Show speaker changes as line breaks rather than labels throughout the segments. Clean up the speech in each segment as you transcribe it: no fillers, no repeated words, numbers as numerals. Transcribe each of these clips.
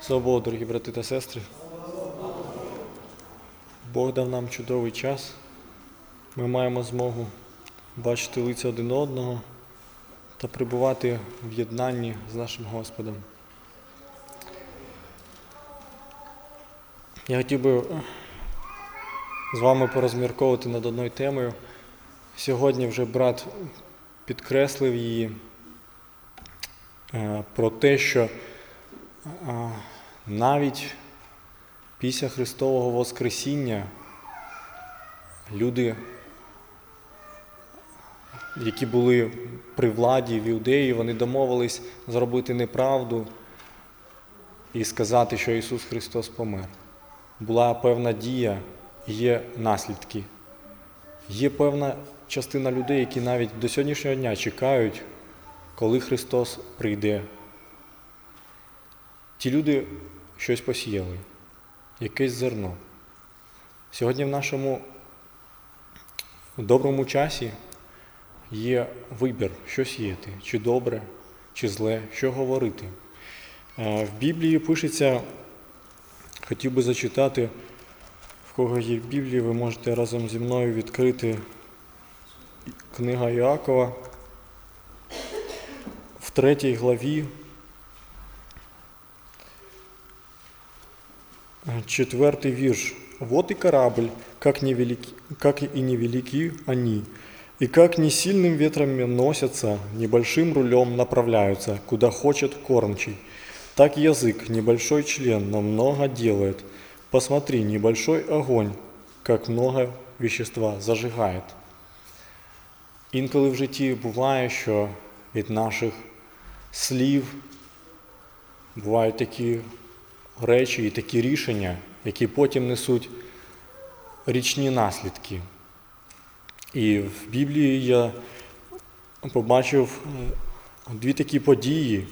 Слава Богу, дорогі брати та сестри. Бог дав нам чудовий час. Ми маємо змогу бачити лиця один одного та перебувати в єднанні з нашим Господом. Я хотів би з вами порозмірковувати над одною темою. Сьогодні вже брат підкреслив її про те, що навіть після Христового Воскресіння люди, які були при владі в Іудеї, вони домовились зробити неправду і сказати, що Ісус Христос помер. Була певна дія, є наслідки. Є певна частина людей, які навіть до сьогоднішнього дня чекають, коли Христос прийде. Ті люди щось посіяли, якесь зерно. Сьогодні в нашому доброму часі є вибір, що сіяти, чи добре, чи зле, що говорити. В Біблії пишеться, хотів би зачитати, в кого є в Біблії, ви можете разом зі мною відкрити книга Іакова в 3 главі, 4 вірш. «Вот и корабль, как и невелики они, и как не сильным ветром носятся, небольшим рулем направляются, куда хочет кормчий. Так язык, небольшой член, но много делает. Посмотри, небольшой огонь, как много вещества зажигает». Інколи в житті буває, що від наших слів бувають такі речі і такі рішення, які потім несуть річні наслідки. І в Біблії я побачив 2 такі події,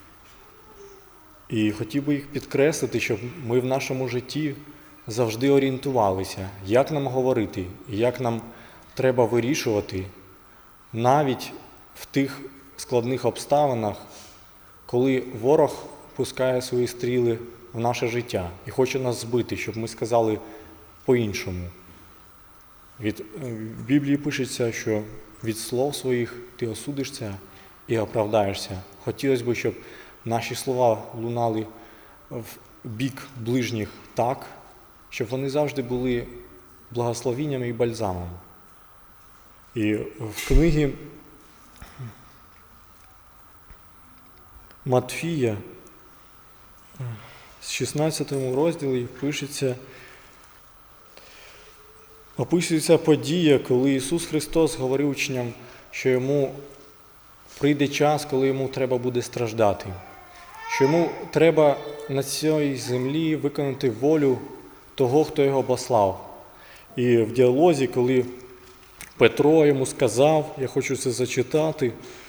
і хотів би їх підкреслити, щоб ми в нашому житті завжди орієнтувалися, як нам говорити, як нам треба вирішувати, навіть в тих складних обставинах, коли ворог пускає свої стріли в наше життя і хоче нас збити, щоб ми сказали по-іншому. В Біблії пишеться, що від слов своїх ти осудишся і оправдаєшся. Хотілося б, щоб наші слова лунали в бік ближніх так, щоб вони завжди були благословінням і бальзамом. І в книгі Матфія, в 16 розділі описується подія, коли Ісус Христос говорив учням, що йому прийде час, коли йому треба буде страждати, що йому треба на цій землі виконати волю того, хто його послав. І в діалозі, коли Петро йому сказав, я хочу це зачитати,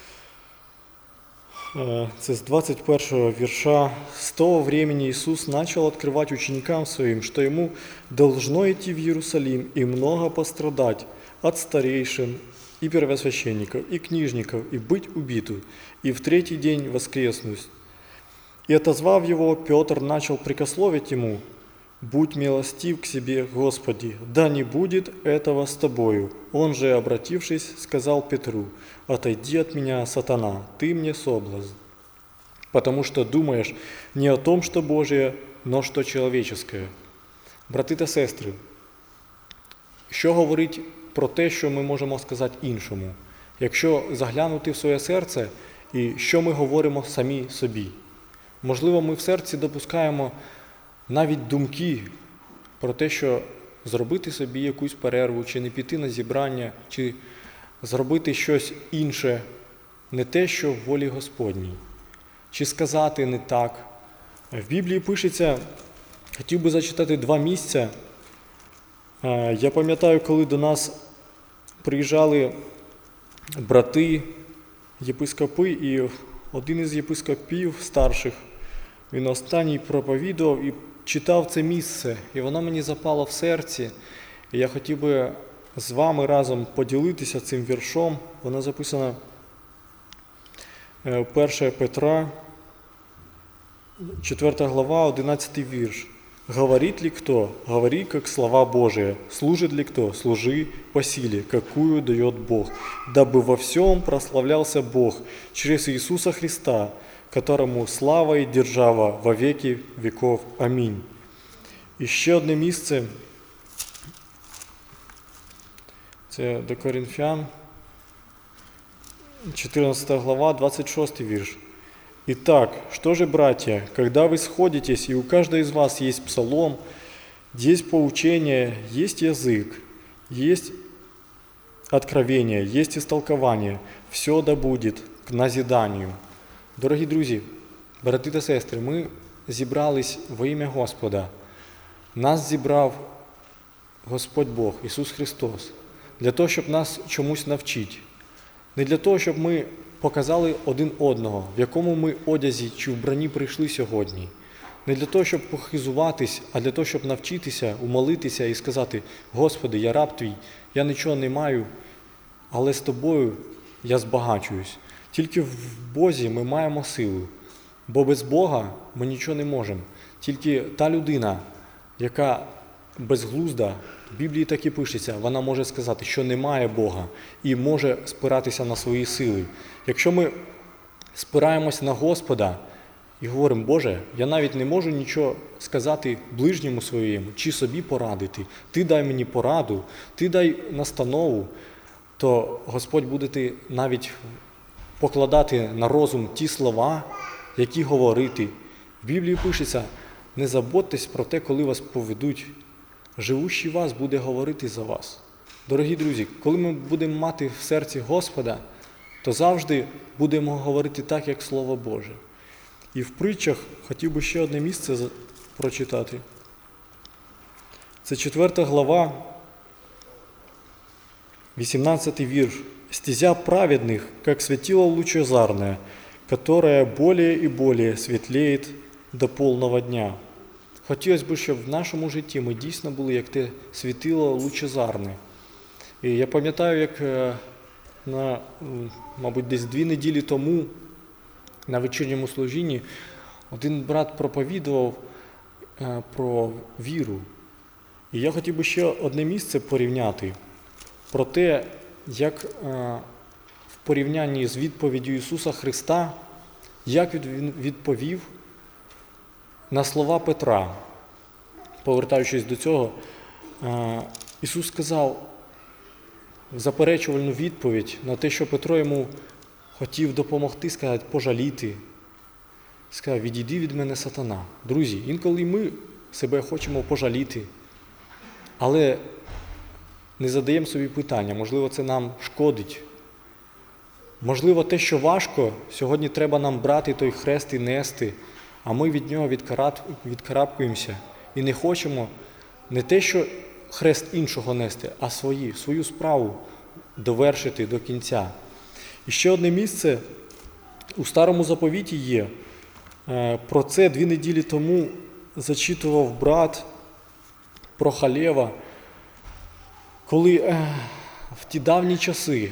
це з 21 вірша. «С того времени Иисус начал открывать ученикам своим, что ему должно идти в Иерусалим и много пострадать от старейшин и первосвященников, и книжников, и быть убиту, и в 3-й день воскреснуть. И отозвав его, Петр начал прикословить ему: будь милостив к себе, Господи, да не будет этого с тобою. Он же, обратившись, сказал Петру: отойди от меня, сатана, ты мне соблазн, потому что думаешь не о том, что Божие, но что человеческое». Брати та сестри, що говорить про те, що ми можемо сказати іншому, якщо заглянути в своє серце і що ми говоримо самі собі? Можливо, ми в серці допускаємо навіть думки про те, що зробити собі якусь перерву, чи не піти на зібрання, чи зробити щось інше, не те, що в волі Господній, чи сказати не так. В Біблії пишеться, хотів би зачитати 2 місця. Я пам'ятаю, коли до нас приїжджали брати, єпископи, і один із єпископів старших, він останній проповідував і читав це місце, і воно мені запало в серці. І я хотів би з вами разом поділитися цим віршом. Воно записано 1 Петра, 4 глава, 11 вірш. «Говорит ли кто? Говори, как слова Божии. Служит ли кто? Служи по силе, какую дает Бог. Дабы во всем прославлялся Бог через Иисуса Христа, которому слава и держава во веки веков. Аминь». І ще одне місце. Це до Коринфян, 14 глава, 26 вірш. «Итак, что же, братья, когда вы сходитесь, и у каждого из вас есть псалом, есть поучение, есть язык, есть откровение, есть истолкование, все да будет к назиданию». Дорогі друзі, брати та сестри, ми зібрались во ім'я Господа. Нас зібрав Господь Бог, Ісус Христос, для того, щоб нас чомусь навчити. Не для того, щоб ми показали один одного, в якому ми одязі чи вбранні прийшли сьогодні. Не для того, щоб похизуватись, а для того, щоб навчитися, умолитися і сказати: «Господи, я раб Твій, я нічого не маю, але з Тобою я збагачуюсь». Тільки в Бозі ми маємо силу, бо без Бога ми нічого не можемо. Тільки та людина, яка безглузда, в Біблії так і пишеться, вона може сказати, що немає Бога і може спиратися на свої сили. Якщо ми спираємось на Господа і говоримо: «Боже, я навіть не можу нічого сказати ближньому своєму чи собі порадити, Ти дай мені пораду, Ти дай настанову», то Господь буде навіть покладати на розум ті слова, які говорити. В Біблії пишеться: «Не заботьтесь про те, коли вас поведуть, живущий вас буде говорити за вас». Дорогі друзі, коли ми будемо мати в серці Господа, то завжди будемо говорити так, як Слово Боже. І в притчах хотів би ще одне місце прочитати. Це 4 глава, 18 вірш. «Стезя праведных, как светило лучезарное, которое более и более светлеет до полного дня». Хотілося б, щоб в нашому житті ми дійсно були як те світило лучезарне. І я пам'ятаю, як мабуть, десь 2 неділі тому на вечірньому служінні один брат проповідував про віру. І я хотів би ще одне місце порівняти про те, як в порівнянні з відповіддю Ісуса Христа, як Він відповів на слова Петра. Повертаючись до цього, Ісус сказав заперечувальну відповідь на те, що Петро йому хотів допомогти, сказати, пожаліти. Сказав: «Відійди від мене, сатана». Друзі, інколи ми себе хочемо пожаліти, але не задаємо собі питання, можливо, це нам шкодить. Можливо, те, що важко, сьогодні треба нам брати той хрест і нести, а ми від нього відкарабкуємося і не хочемо не те, що хрест іншого нести, а свою справу довершити до кінця. І ще одне місце у Старому Заповіті є. Про це 2 неділі тому зачитував брат про Халева, коли в ті давні часи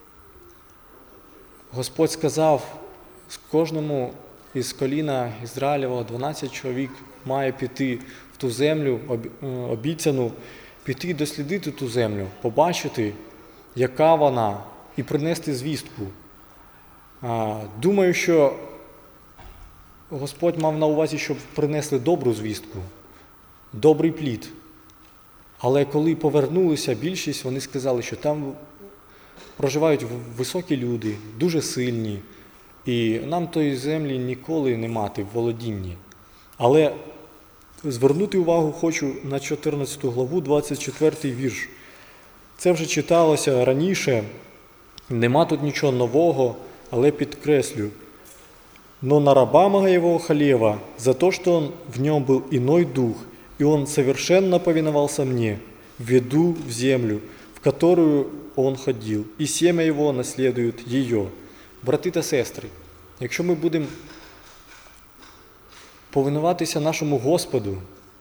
Господь сказав: з кожному із коліна Ізраїлевого 12 чоловік має піти в ту землю обіцяну, піти дослідити ту землю, побачити, яка вона, і принести звістку. Думаю, що Господь мав на увазі, щоб принесли добру звістку, добрий плід. Але коли повернулися більшість, вони сказали, що там проживають високі люди, дуже сильні, і нам тої землі ніколи не мати в володінні. Але звернути увагу хочу на 14 главу, 24 вірш. Це вже читалося раніше, нема тут нічого нового, але підкреслю. «Но на раба моего Халева, за то, что он в нем был иной дух, и он совершенно повиновался мне, веду в землю, в которую он ходил, и семя его наследует ее». Брати та сестри, якщо ми будемо повинуватися нашому Господу,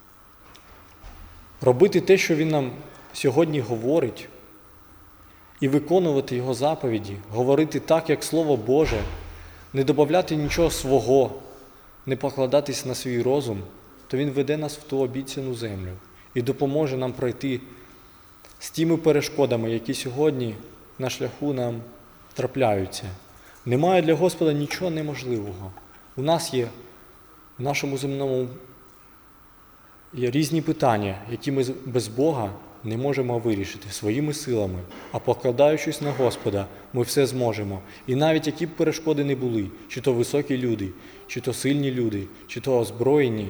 робити те, що Він нам сьогодні говорить, і виконувати Його заповіді, говорити так, як Слово Боже, не додавати нічого свого, не покладатись на свій розум, то Він веде нас в ту обіцяну землю і допоможе нам пройти з тими перешкодами, які сьогодні на шляху нам трапляються. Немає для Господа нічого неможливого. У нас є в нашому земному є різні питання, які ми без Бога не можемо вирішити своїми силами, а покладаючись на Господа, ми все зможемо. І навіть які б перешкоди не були, чи то високі люди, чи то сильні люди, чи то озброєні,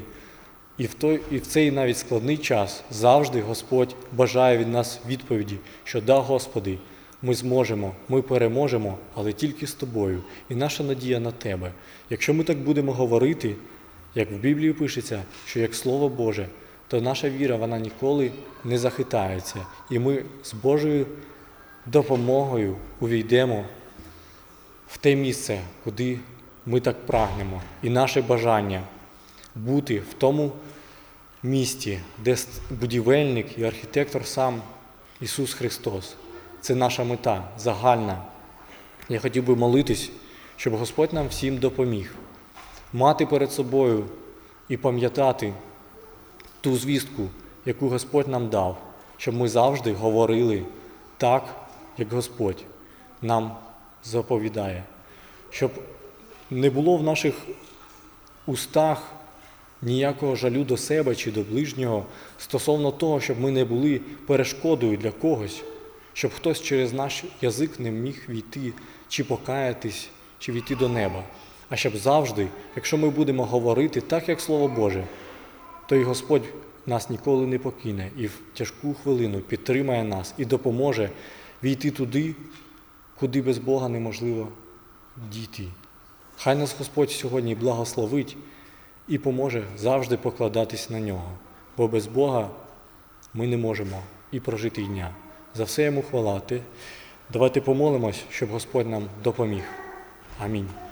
і в цей навіть складний час завжди Господь бажає від нас відповіді, що да, Господи, ми зможемо, ми переможемо, але тільки з Тобою. І наша надія на Тебе. Якщо ми так будемо говорити, як в Біблії пишеться, що як Слово Боже, то наша віра, вона ніколи не захитається. І ми з Божою допомогою увійдемо в те місце, куди ми так прагнемо. І наше бажання бути в тому місті, де будівельник і архітектор сам Ісус Христос. Це наша мета загальна. Я хотів би молитись, щоб Господь нам всім допоміг. Мати перед собою і пам'ятати ту звістку, яку Господь нам дав, щоб ми завжди говорили так, як Господь нам заповідає. Щоб не було в наших устах ніякого жалю до себе чи до ближнього стосовно того, щоб ми не були перешкодою для когось, щоб хтось через наш язик не міг війти, чи покаятись, чи війти до неба. А щоб завжди, якщо ми будемо говорити так, як Слово Боже, то і Господь нас ніколи не покине і в тяжку хвилину підтримає нас і допоможе війти туди, куди без Бога неможливо дійти. Хай нас Господь сьогодні благословить і поможе завжди покладатись на Нього, бо без Бога ми не можемо і прожити й дня. За все Йому хвала. Давайте помолимось, щоб Господь нам допоміг. Амінь.